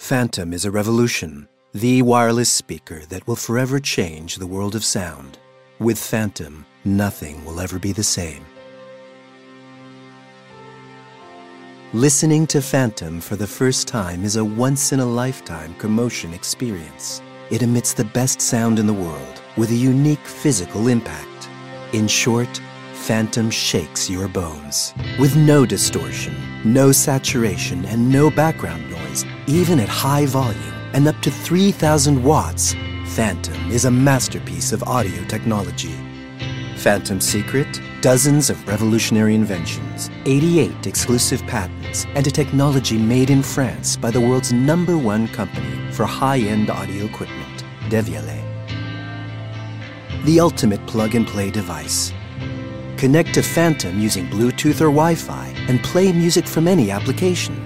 Phantom is a revolution, the wireless speaker that will forever change the world of sound. With Phantom, nothing will ever be the same. Listening to Phantom for the first time is a once-in-a-lifetime commotion experience. It emits the best sound in the world with a unique physical impact. In short, Phantom shakes your bones. With no distortion, no saturation, and no background noise, even at high volume and up to 3,000 watts, Phantom is a masterpiece of audio technology. Phantom's secret? Dozens of revolutionary inventions, 88 exclusive patents, and a technology made in France by the world's #1 company for high-end audio equipment, Devialet. The ultimate plug-and-play device. Connect to Phantom using Bluetooth or Wi-Fi and play music from any application.